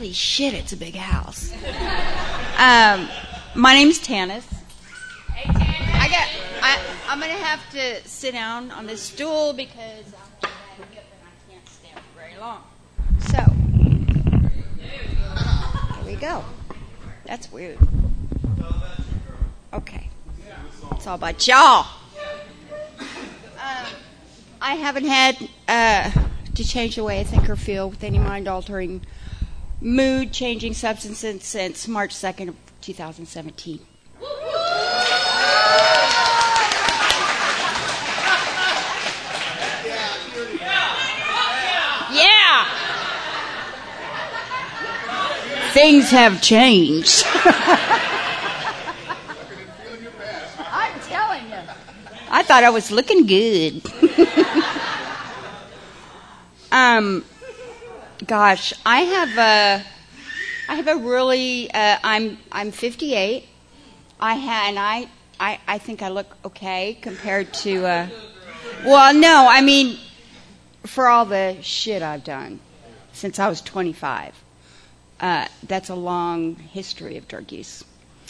Holy shit, it's a big house. My name's Tanis. Hey, Tanis. I'm going to have to sit down on this stool because I have a bad hip and I can't stand for very long. So, here we go. That's weird. Okay. It's all about y'all. I haven't had to change the way I think or feel with any mind-altering, mood-changing substances since March 2nd of 2017. Yeah! Things have changed. I'm telling you. I thought I was looking good. Gosh, I have a really. I'm 58. I think I look okay compared to. Well, no, I mean, for all the shit I've done since I was 25. That's a long history of drug use.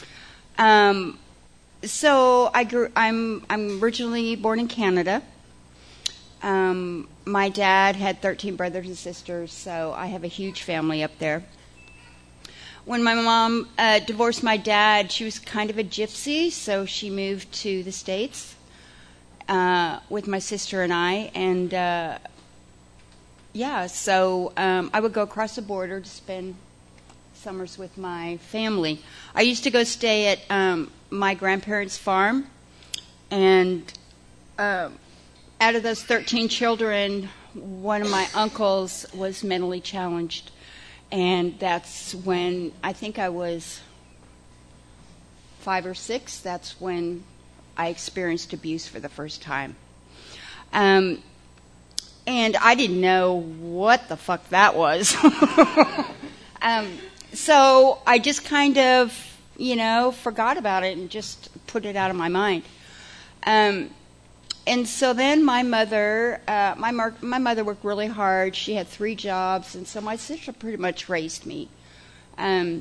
So I'm originally born in Canada. My dad had 13 brothers and sisters, so I have a huge family up there. When my mom divorced my dad, she was kind of a gypsy, so she moved to the States with my sister and I. And, so I would go across the border to spend summers with my family. I used to go stay at my grandparents' farm, and out of those 13 children, one of my uncles was mentally challenged. And that's when, I think I was 5 or 6, that's when I experienced abuse for the first time. And I didn't know what the fuck that was. So I just kind of, forgot about it and just put it out of my mind. And so then my mother, my mother worked really hard. She had 3 jobs, and so my sister pretty much raised me. And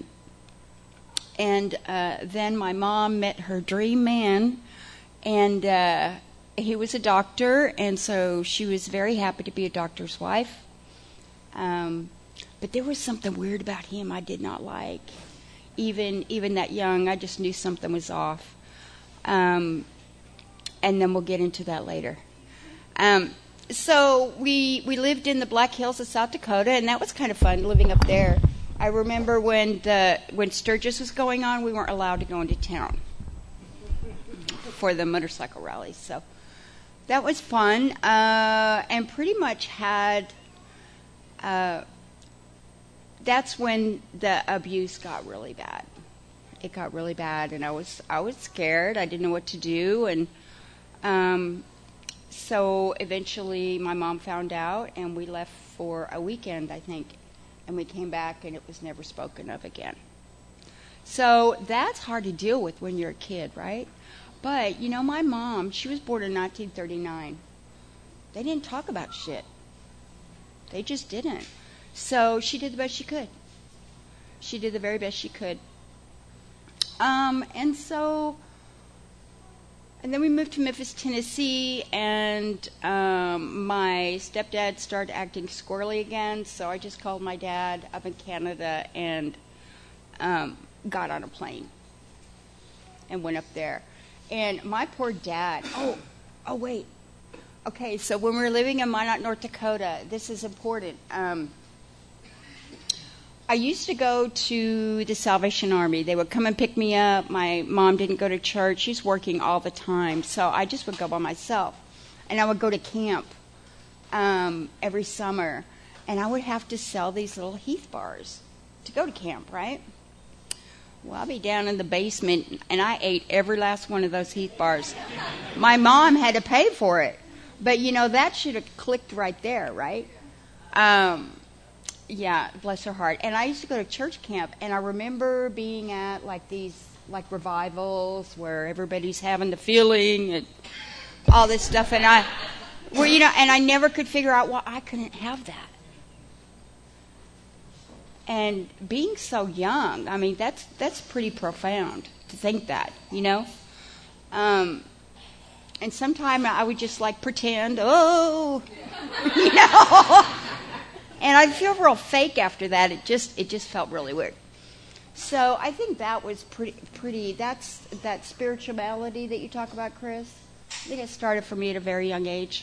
then my mom met her dream man, and he was a doctor, and so she was very happy to be a doctor's wife. But there was something weird about him I did not like. Even that young, I just knew something was off. And then we'll get into that later. So we lived in the Black Hills of South Dakota, and that was kind of fun living up there. I remember when Sturgis was going on, we weren't allowed to go into town for the motorcycle rallies. So that was fun, and pretty much had. That's when the abuse got really bad. It got really bad, and I was scared. I didn't know what to do, and so eventually my mom found out, and we left for a weekend, I think, and we came back, and it was never spoken of again. So that's hard to deal with when you're a kid, right? But, my mom, she was born in 1939. They didn't talk about shit. They just didn't. So she did the best she could. She did the very best she could. And then we moved to Memphis, Tennessee, and my stepdad started acting squirrely again, so I just called my dad up in Canada and got on a plane and went up there. And my poor dad, oh wait. Okay, so when we were living in Minot, North Dakota, this is important. I used to go to the Salvation Army. They would come and pick me up. My mom didn't go to church. She's working all the time, so I just would go by myself. And I would go to camp every summer, and I would have to sell these little Heath bars to go to camp, right? Well, I'd be down in the basement, and I ate every last one of those Heath bars. My mom had to pay for it, but, that should have clicked right there, right? Yeah, bless her heart. And I used to go to church camp, and I remember being at these revivals where everybody's having the feeling and all this stuff, and I never could figure out why I couldn't have that. And being so young, I mean, that's pretty profound to think that, you know. And sometimes I would just like pretend, oh, you know, and I'd feel real fake after that. It just felt really weird. So I think that was pretty. That's that spirituality that you talk about, Chris. I think it started for me at a very young age.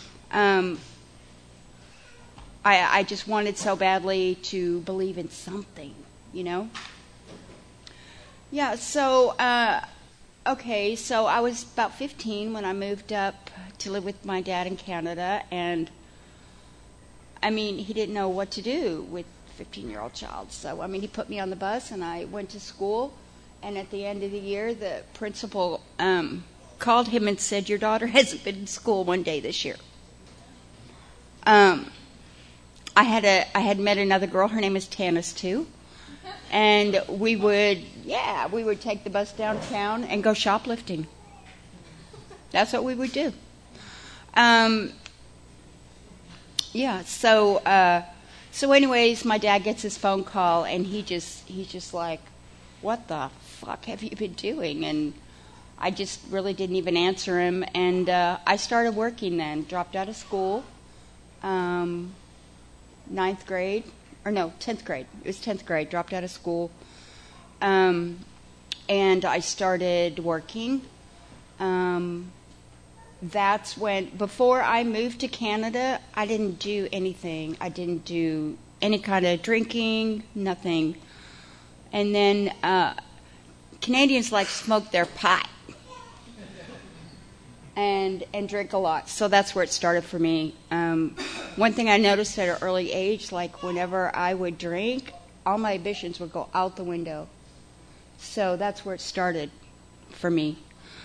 I just wanted so badly to believe in something, you know. Yeah. So okay. So I was about 15 when I moved up to live with my dad in Canada, and I mean, he didn't know what to do with a 15-year-old child. So, I mean, he put me on the bus, and I went to school. And at the end of the year, the principal called him and said, "Your daughter hasn't been in school one day this year." I had met another girl. Her name is Tanis too, and we would take the bus downtown and go shoplifting. That's what we would do. So anyways, my dad gets his phone call, and he's just like, "What the fuck have you been doing?" And I just really didn't even answer him. And I started working then, dropped out of school, 10th grade. It was 10th grade, dropped out of school. And I started working. That's when, before I moved to Canada, I didn't do anything. I didn't do any kind of drinking, nothing. And then Canadians like smoke their pot and drink a lot. So that's where it started for me. One thing I noticed at an early age, like whenever I would drink, all my ambitions would go out the window. So that's where it started for me.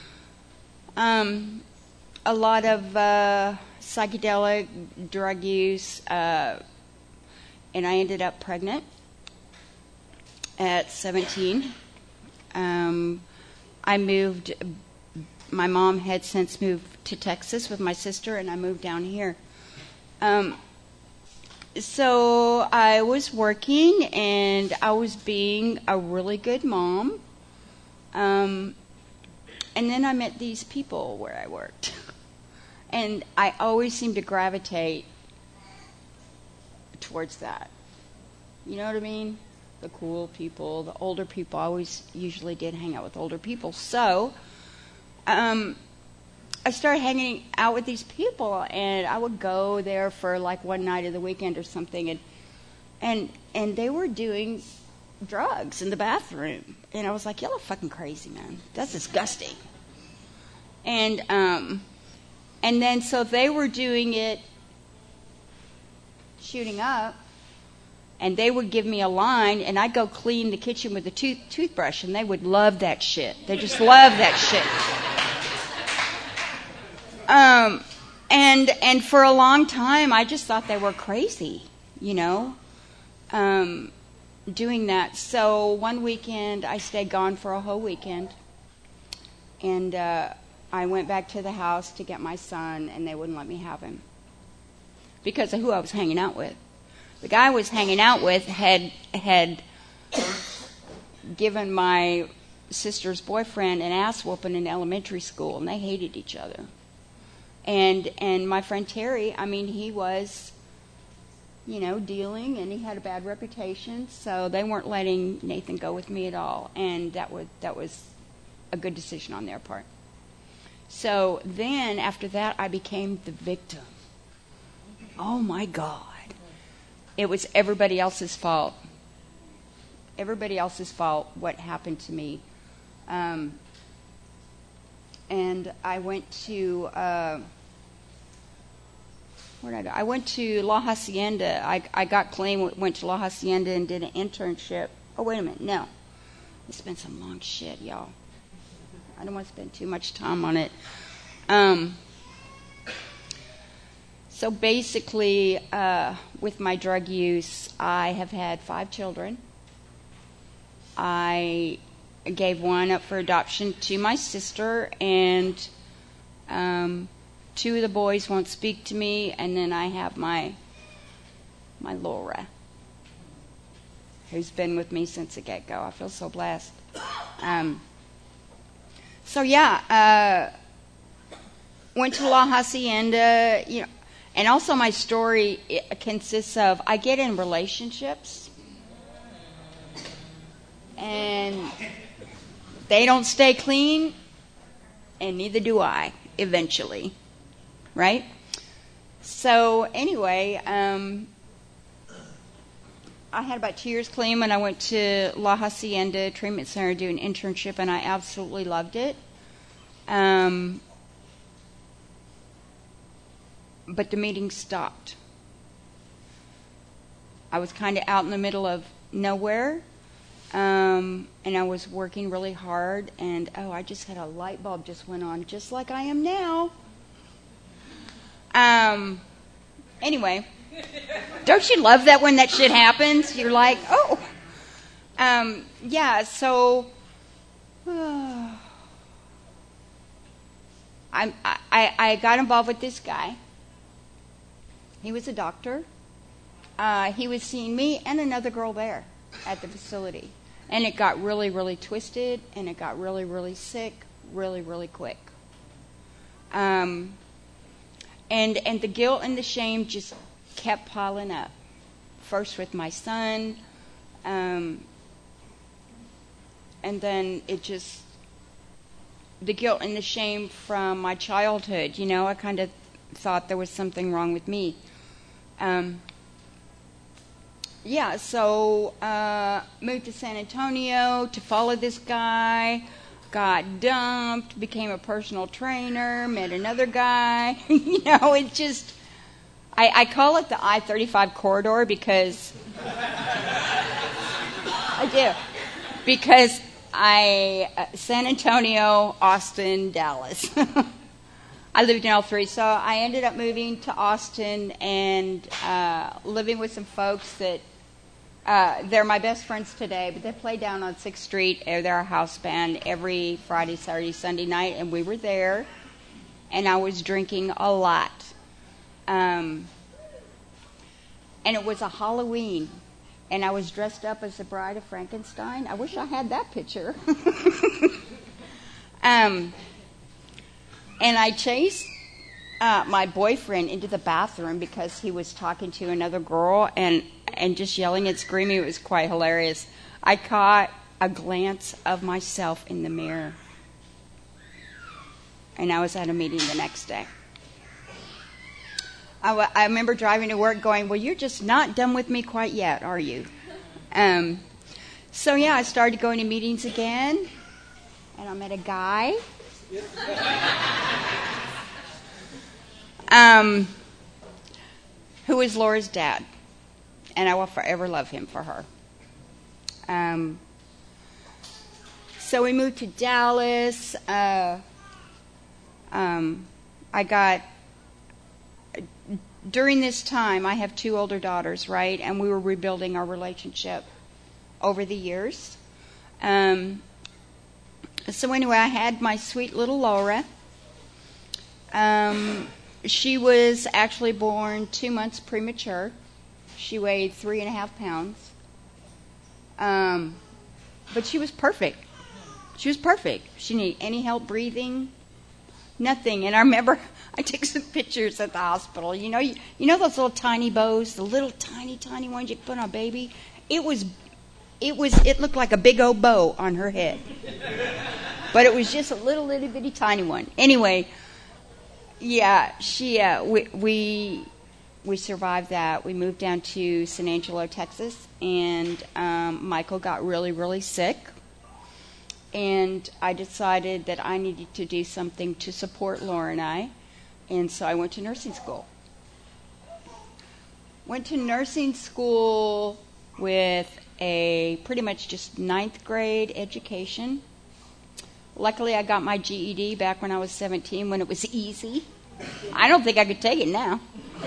A lot of psychedelic drug use, and I ended up pregnant at 17. I moved. My mom had since moved to Texas with my sister, and I moved down here. So I was working, and I was being a really good mom. And then I met these people where I worked. And I always seemed to gravitate towards that. You know what I mean? The cool people, the older people. I always usually did hang out with older people. So I started hanging out with these people, and I would go there for like one night of the weekend or something, and they were doing drugs in the bathroom. And I was like, "Y'all are fucking crazy, man. That's disgusting." And then so they were doing it, shooting up, and they would give me a line, and I'd go clean the kitchen with a toothbrush, and they would love that shit. They just love that shit. And for a long time, I just thought they were crazy, you know, doing that. So one weekend, I stayed gone for a whole weekend, and I went back to the house to get my son, and they wouldn't let me have him because of who I was hanging out with. The guy I was hanging out with had given my sister's boyfriend an ass whooping in elementary school, and they hated each other. And my friend Terry, I mean, he was, you know, dealing, and he had a bad reputation, so they weren't letting Nathan go with me at all, and that was a good decision on their part. So then, after that, I became the victim. Oh, my God. It was everybody else's fault. Everybody else's fault, what happened to me. And I went to, where did I go? I went to La Hacienda. I got clean, went to La Hacienda and did an internship. Oh, wait a minute. No. It's been some long shit, y'all. I don't want to spend too much time on it. So basically, with my drug use, I have had 5 children. I gave one up for adoption to my sister, and 2 of the boys won't speak to me, and then I have my Laura. who's been with me since the get-go. I feel so blessed. So yeah, went to La Hacienda, and also my story consists of I get in relationships, and they don't stay clean, and neither do I eventually, right? So anyway, I had about 2 years clean when I went to La Hacienda Treatment Center to do an internship, and I absolutely loved it. But the meeting stopped. I was kind of out in the middle of nowhere, and I was working really hard, and I just had a light bulb just went on, just like I am now. Anyway, don't you love that when that shit happens? You're like, oh. Yeah, so I got involved with this guy. He was a doctor. He was seeing me and another girl there at the facility. And it got really, really twisted, and it got really, really sick really, really quick. And the guilt and the shame just kept piling up. First with my son, and then the guilt and the shame from my childhood. I kind of thought there was something wrong with me. So moved to San Antonio to follow this guy. Got dumped, became a personal trainer, met another guy. It just, I call it the I-35 corridor because, I do, because San Antonio, Austin, Dallas. I lived in all three, so I ended up moving to Austin and living with some folks that, they're my best friends today, but they play down on 6th Street. They're a house band every Friday, Saturday, Sunday night, and we were there, and I was drinking a lot. And it was a Halloween, and I was dressed up as the Bride of Frankenstein. I wish I had that picture. And I chased my boyfriend into the bathroom because he was talking to another girl and just yelling and screaming. It was quite hilarious. I caught a glance of myself in the mirror, and I was at a meeting the next day. I remember driving to work going, well, you're just not done with me quite yet, are you? So yeah, I started going to meetings again, and I met a guy. Who is Laura's dad, and I will forever love him for her. So we moved to Dallas. During this time, I have 2 older daughters, right? And we were rebuilding our relationship over the years. So anyway, I had my sweet little Laura. She was actually born 2 months premature. She weighed 3.5 pounds. But she was perfect. She was perfect. She didn't need any help breathing, nothing. And I remember I took some pictures at the hospital. You know those little tiny bows, the little tiny ones you can put on a baby? It looked like a big old bow on her head. But it was just a little bitty tiny one. Anyway, yeah, we survived that. We moved down to San Angelo, Texas, and Michael got really, really sick. And I decided that I needed to do something to support Laura and I. And so I went to nursing school. Went to nursing school with a pretty much just 9th grade education. Luckily, I got my GED back when I was 17 when it was easy. I don't think I could take it now.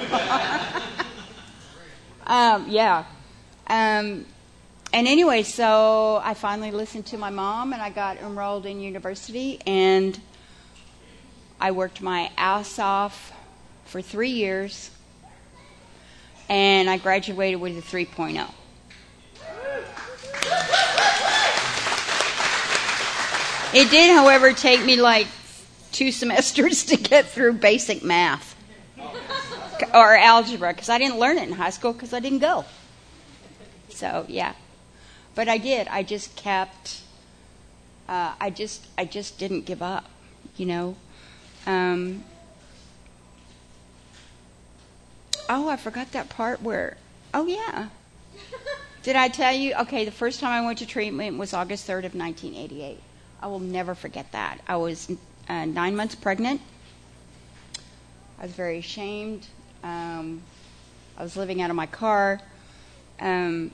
And anyway, so I finally listened to my mom, and I got enrolled in university, and I worked my ass off for 3 years, and I graduated with a 3.0. It did, however, take me like 2 semesters to get through basic math or algebra, because I didn't learn it in high school because I didn't go. So, yeah. But I did. I just kept, I just didn't give up, you know. I forgot that part where, oh, yeah. Did I tell you? Okay, the first time I went to treatment was August 3rd of 1988. I will never forget that. I was 9 months pregnant. I was very ashamed. I was living out of my car. And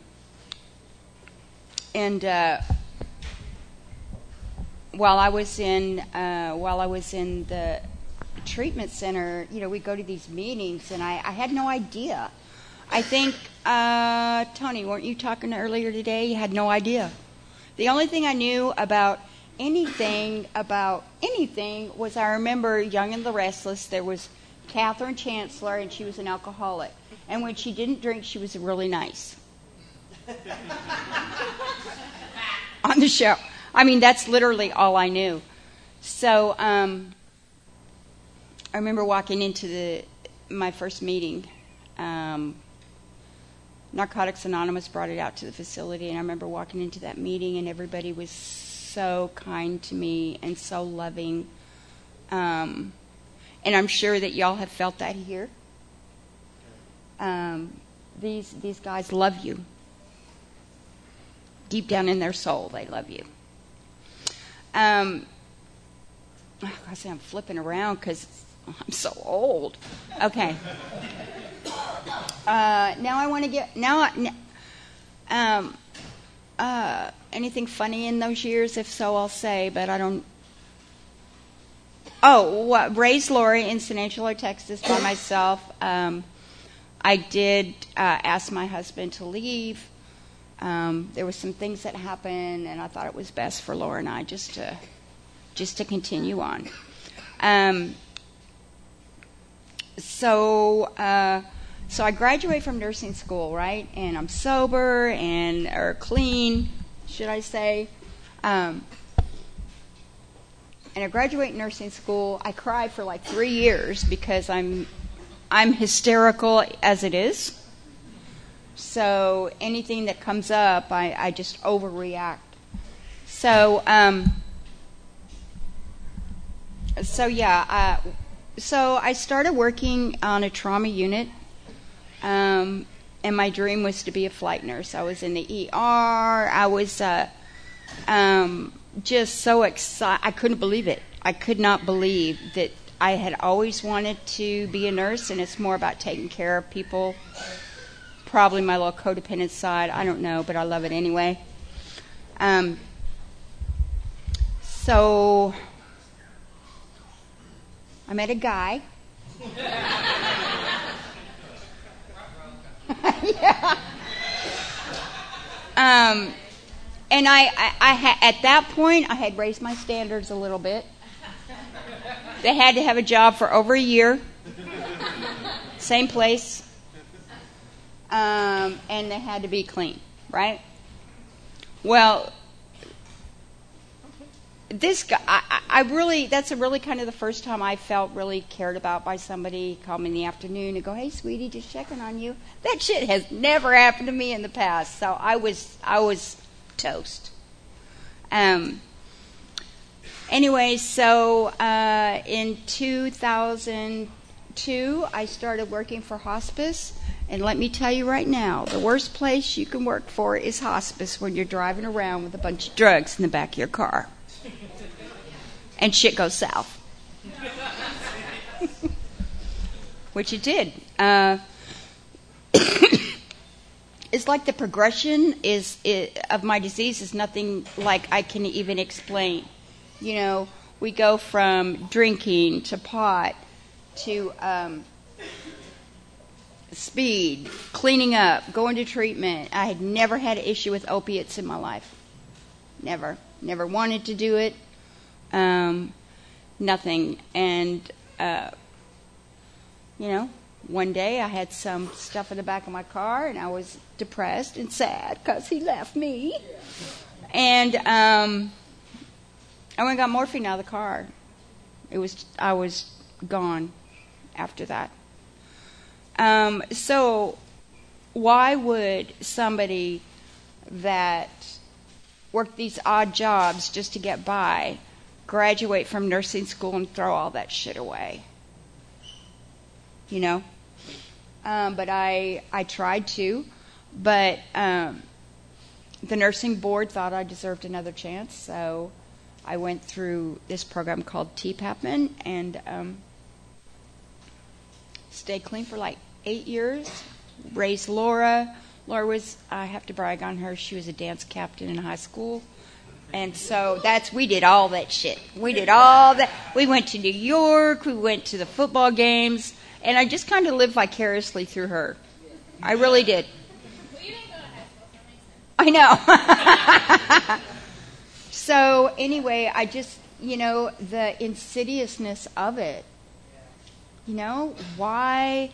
while I was in the treatment center, you know, we go to these meetings, and I had no idea. I think, Tony, weren't you talking earlier today? You had no idea. The only thing I knew about anything was, I remember Young and the Restless, there was Catherine Chancellor, and she was an alcoholic. And when she didn't drink, she was really nice. On the show. I mean, that's literally all I knew. So I remember walking into my first meeting. Narcotics Anonymous brought it out to the facility, and I remember walking into that meeting, and everybody was so kind to me and so loving. And I'm sure that y'all have felt that here. These guys love you. Deep down in their soul, they love you. I say I'm flipping around because I'm so old. Okay. Now I want to get anything funny in those years? If so, I'll say, but I don't. Raised Lori in San Angelo, Texas, by myself. I did ask my husband to leave. There were some things that happened, and I thought it was best for Laura and I just to continue on. So I graduate from nursing school, right? And I'm sober or clean, should I say? And I graduate nursing school. I cried for like 3 years because I'm hysterical as it is. So anything that comes up, I just overreact. So I started working on a trauma unit, and my dream was to be a flight nurse. I was in the ER. I was just so excited. I couldn't believe it. I could not believe that I had always wanted to be a nurse, and it's more about taking care of people. Probably my little codependent side. I don't know, but I love it anyway. So I met a guy. Yeah. And I at that point, I had raised my standards a little bit. They had to have a job for over a year. Same place. And they had to be clean, right? Well, this guy, that's really kind of the first time I felt really cared about by somebody. He called me in the afternoon and go, "Hey, sweetie, just checking on you." That shit has never happened to me in the past, so I was toast. Anyway, so in 2002, I started working for hospice. And let me tell you right now, the worst place you can work for is hospice when you're driving around with a bunch of drugs in the back of your car. And shit goes south. Which it did. It's like the progression of my disease is nothing like I can even explain. You know, we go from drinking to pot to speed, cleaning up, going to treatment. I had never had an issue with opiates in my life. Never wanted to do it. Nothing. And, one day I had some stuff in the back of my car, and I was depressed and sad because he left me. And I went and got morphine out of the car. I was gone after that. So why would somebody that worked these odd jobs just to get by graduate from nursing school and throw all that shit away? You know? But I tried to, but the nursing board thought I deserved another chance, so I went through this program called TPAPMAN and stayed clean for like 8 years. Raised Laura. Laura was, I have to brag on her, she was a dance captain in high school. And so we did all that shit. We did all that. We went to New York, we went to the football games, and I just kind of lived vicariously through her. I really did. Well, you didn't go to high school, so that makes sense. I know. So anyway, I just, the insidiousness of it. Why?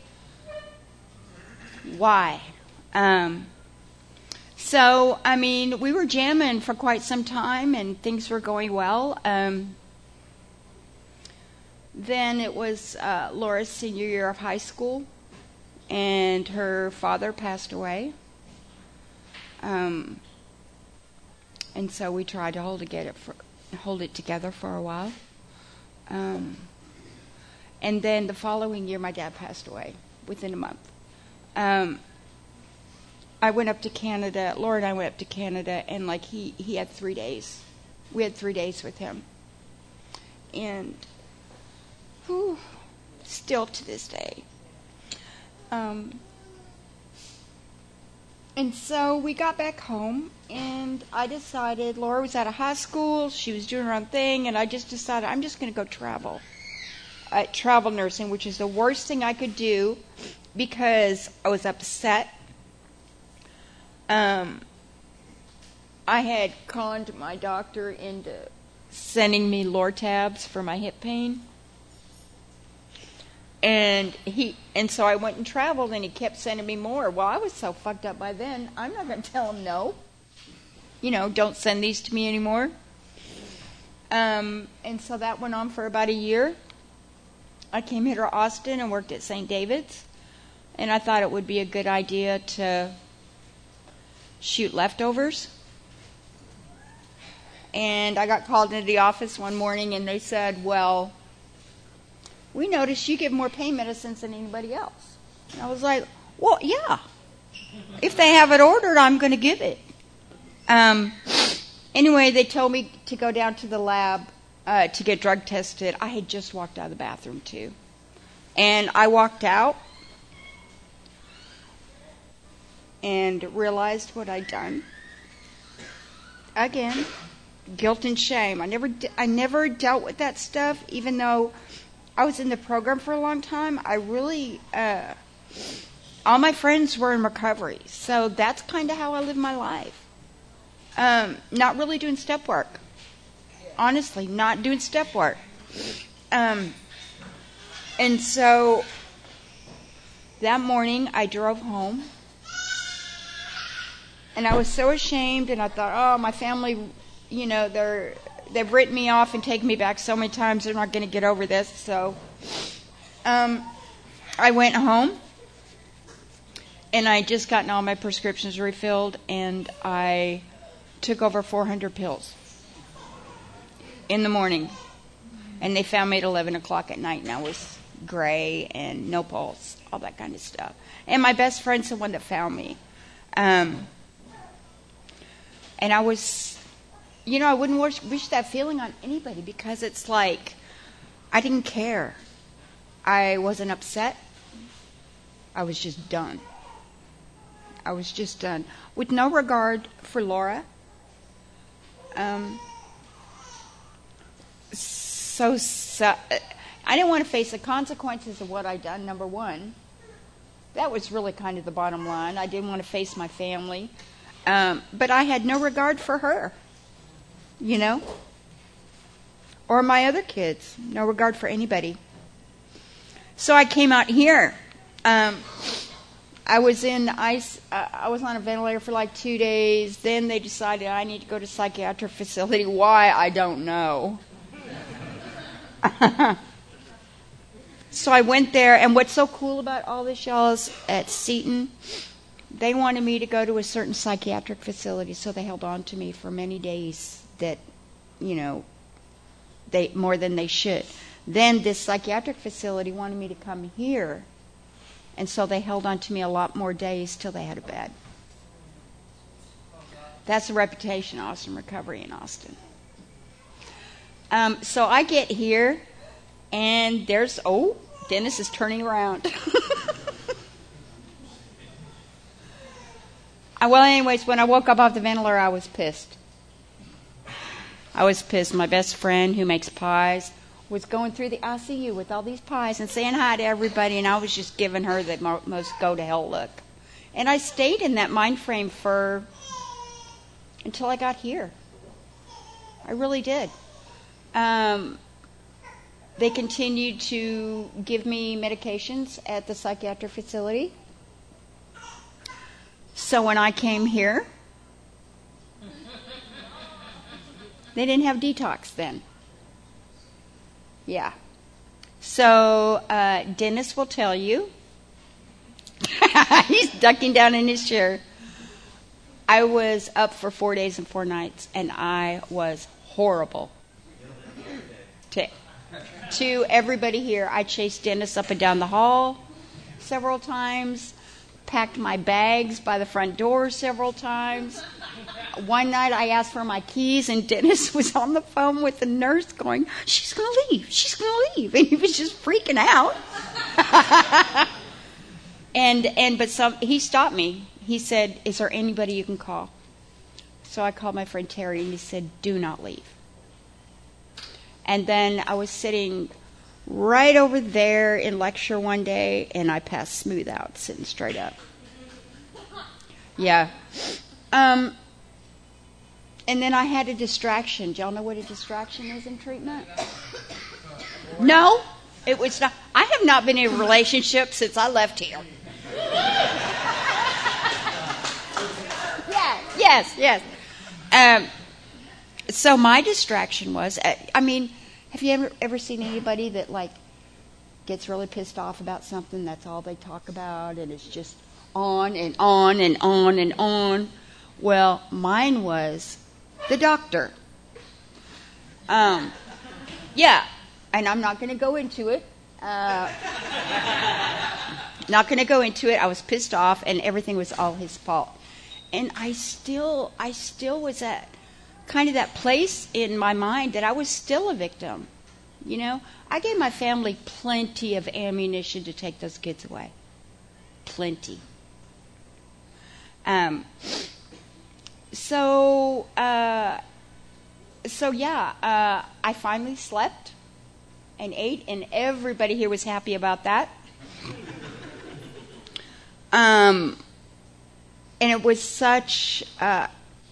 So, I mean, we were jamming for quite some time and things were going well. Then it was Laura's senior year of high school and her father passed away. And so we tried to hold it together for a while. And then the following year, my dad passed away within a month. I went up to Canada. Laura and I went up to Canada, and he had 3 days. We had 3 days with him, and still to this day. And so we got back home, and I decided, Laura was out of high school, she was doing her own thing, and I just decided I'm just going to go travel. Travel nursing, which is the worst thing I could do because I was upset. I had conned my doctor into sending me Lortabs for my hip pain. And so I went and traveled, and he kept sending me more. Well, I was so fucked up by then, I'm not going to tell him no. Don't send these to me anymore. And so that went on for about a year. I came here to Austin and worked at St. David's. And I thought it would be a good idea to shoot leftovers. And I got called into the office one morning, and they said, well, we noticed you give more pain medicines than anybody else. And I was like, well, yeah. If they have it ordered, I'm going to give it. Anyway, they told me to go down to the lab to get drug tested. I had just walked out of the bathroom, too. And I walked out and realized what I'd done. Again, guilt and shame. I never dealt with that stuff, even though I was in the program for a long time. I really, all my friends were in recovery, so that's kind of how I live my life. Not really doing step work. Honestly, not doing step work. And so that morning I drove home, and I was so ashamed, and I thought, oh, my family, they've written me off and taken me back so many times, they're not going to get over this. So I went home, and I had just gotten all my prescriptions refilled, and I took over 400 pills in the morning. And they found me at 11 o'clock at night, and I was gray and no pulse, all that kind of stuff. And my best friend's the one that found me. And I was, I wouldn't wish that feeling on anybody, because it's like I didn't care. I wasn't upset. I was just done. With no regard for Laura. So I didn't want to face the consequences of what I'd done, number one. That was really kind of the bottom line. I didn't want to face my family. But I had no regard for her, or my other kids. No regard for anybody. So I came out here. I I was in ice. I was on a ventilator for like 2 days. Then they decided I need to go to psychiatric facility. Why? I don't know. So I went there, and what's so cool about all this, y'all, is at Seton, they wanted me to go to a certain psychiatric facility, so they held on to me for many days that, they more than they should. Then this psychiatric facility wanted me to come here, and so they held on to me a lot more days till they had a bed. That's the reputation of Austin Recovery in Austin. So I get here, and there's, Dennis is turning around. Well, anyways, when I woke up off the ventilator, I was pissed. My best friend who makes pies was going through the ICU with all these pies and saying hi to everybody, and I was just giving her the most go-to-hell look. And I stayed in that mind frame until I got here. I really did. They continued to give me medications at the psychiatric facility. So when I came here, they didn't have detox then. Yeah. So Dennis will tell you. He's ducking down in his chair. I was up for 4 days and 4 nights, and I was horrible to everybody here. I chased Dennis up and down the hall several times, packed my bags by the front door several times. One night I asked for my keys, and Dennis was on the phone with the nurse going, she's going to leave. And he was just freaking out. But he stopped me. He said, is there anybody you can call? So I called my friend Terry, and he said, do not leave. And then I was sitting right over there in lecture one day, and I passed smooth out, sitting straight up. Yeah. And then I had a distraction. Do y'all know what a distraction is in treatment? No? It was not. I have not been in a relationship since I left here. Yes. So my distraction was, have you ever seen anybody that gets really pissed off about something? That's all they talk about, and it's just on and on and on and on. Well, mine was the doctor. Yeah, and I'm not going to go into it. I was pissed off, and everything was all his fault. And I still was at kind of that place in my mind that I was still a victim. I gave my family plenty of ammunition to take those kids away. Plenty. I finally slept and ate, and everybody here was happy about that. And it was such a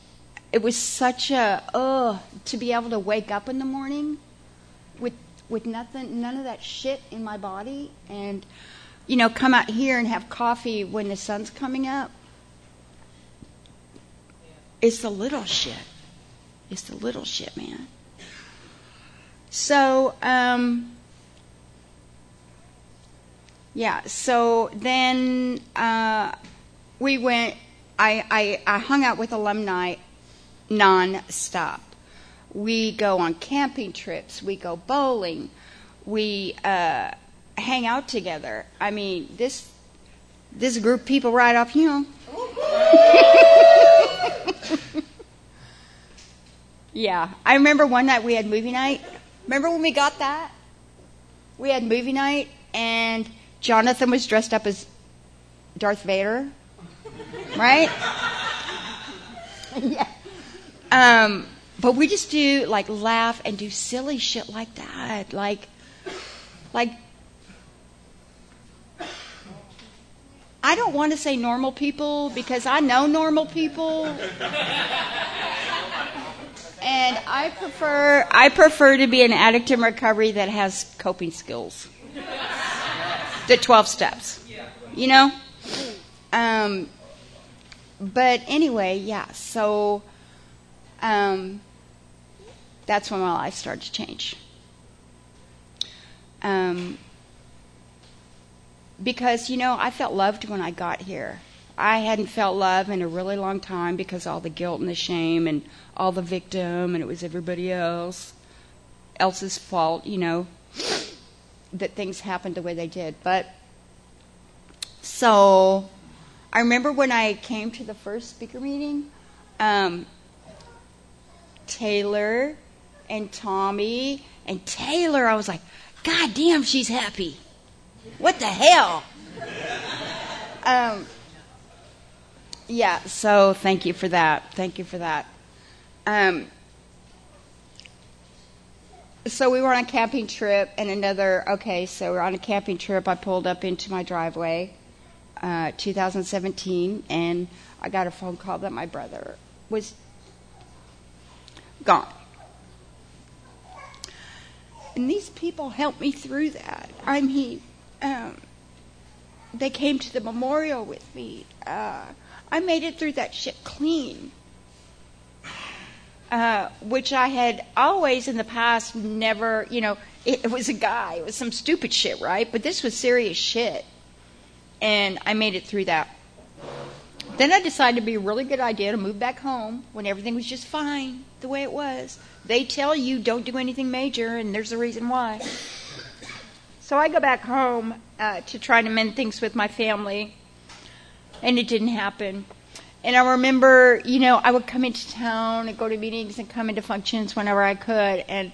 to be able to wake up in the morning with none of that shit in my body, and come out here and have coffee when the sun's coming up. It's the little shit. It's the little shit, man. So, so then we went, I hung out with alumni non-stop. We go on camping trips. We go bowling. We hang out together. This group of people right off, Yeah. I remember one night we had movie night. Remember when we got that? We had movie night, and Jonathan was dressed up as Darth Vader. Right? Yeah. But we just do, laugh and do silly shit like that. Like, I don't want to say normal people because I know normal people. And I prefer to be an addict in recovery that has coping skills. The 12 steps. But anyway, yeah. So that's when my life started to change. Because, I felt loved when I got here. I hadn't felt love in a really long time because all the guilt and the shame and all the victim, and it was everybody else's fault, that things happened the way they did. But so I remember when I came to the first speaker meeting, Taylor and Tommy and Taylor, I was like, God damn, she's happy. What the hell? Yeah, so thank you for that. Thank you for that. So we were on a camping trip, and so we're on a camping trip. I pulled up into my driveway, 2017, and I got a phone call that my brother was gone. And these people helped me through that. I mean, they came to the memorial with me. I made it through that shit clean, which I had always in the past never, it was a guy. It was some stupid shit, right? But this was serious shit. And I made it through that. Then I decided it'd be a really good idea to move back home when everything was just fine the way it was. They tell you don't do anything major, and there's a reason why. So I go back home to try to mend things with my family, and it didn't happen. And I remember, I would come into town and go to meetings and come into functions whenever I could. And,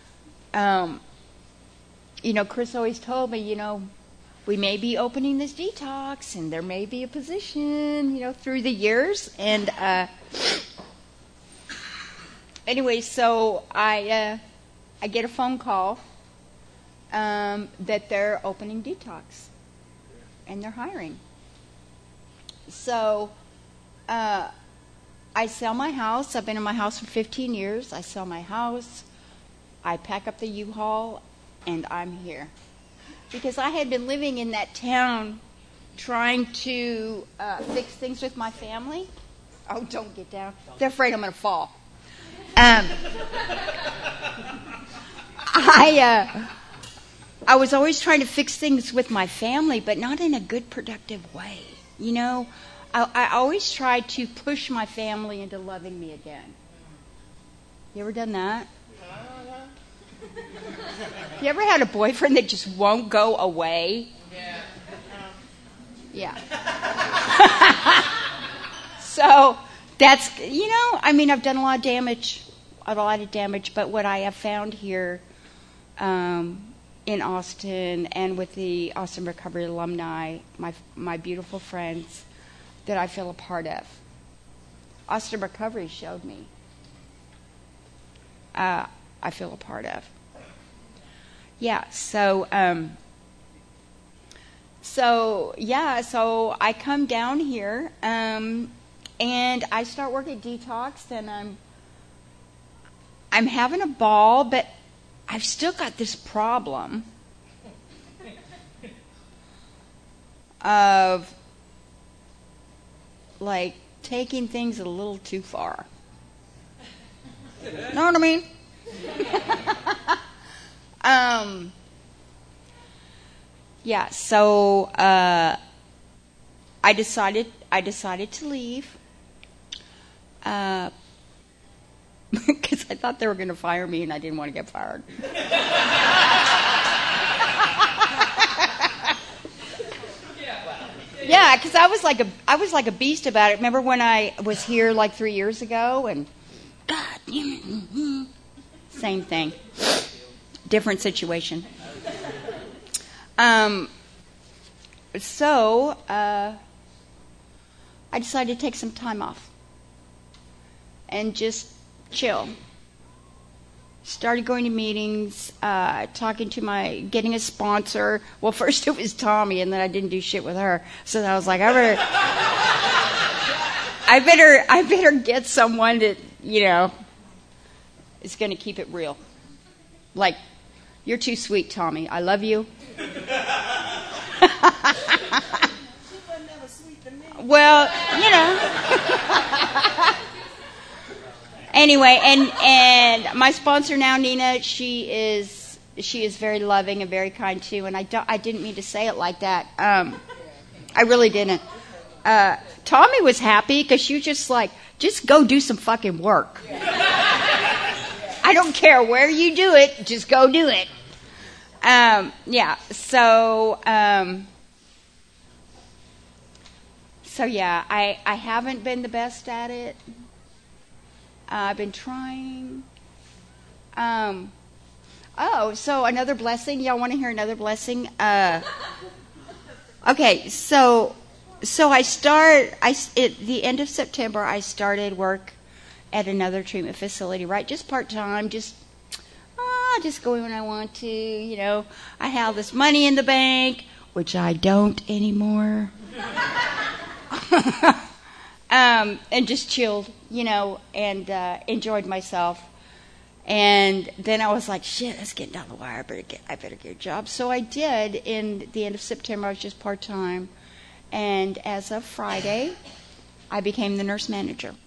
Chris always told me, we may be opening this detox, and there may be a position, through the years. And anyway, so I get a phone call that they're opening detox, and they're hiring. So I sell my house. I've been in my house for 15 years. I sell my house. I pack up the U-Haul, and I'm here. Because I had been living in that town trying to fix things with my family. Oh, don't get down. They're afraid I'm going to fall. I was always trying to fix things with my family, but not in a good, productive way. I always tried to push my family into loving me again. You ever done that? You ever had a boyfriend that just won't go away? Yeah. So that's, I've done a lot of damage, but what I have found here in Austin and with the Austin Recovery alumni, my beautiful friends that I feel a part of. Austin Recovery showed me I feel a part of. Yeah, so I come down here and I start working detox, and I'm having a ball, but I've still got this problem of like taking things a little too far. Know what I mean? So I decided to leave because I thought they were going to fire me, and I didn't want to get fired. Yeah, because I was like a beast about it. Remember when I was here like 3 years ago, and God damn it, same thing, different situation. So I decided to take some time off and just chill. Started going to meetings, getting a sponsor. Well, first it was Tommy, and then I didn't do shit with her. So then I was like, I better get someone that, is going to keep it real. Like, you're too sweet, Tommy. I love you. Well, Anyway, and my sponsor now, Nina, she is very loving and very kind too. And I didn't mean to say it like that. I really didn't. Tommy was happy because she was just like, just go do some fucking work. I don't care where you do it, just go do it. Yeah. So yeah, I haven't been the best at it. I've been trying. So another blessing. Y'all want to hear another blessing? Okay, so at the end of September, I started work at another treatment facility, right? Just part-time, just going when I want to, I have this money in the bank, which I don't anymore. And just chilled, and enjoyed myself. And then I was like, shit, that's getting down the wire. I better get a job. So I did. In the end of September, I was just part-time. And as of Friday, I became the nurse manager.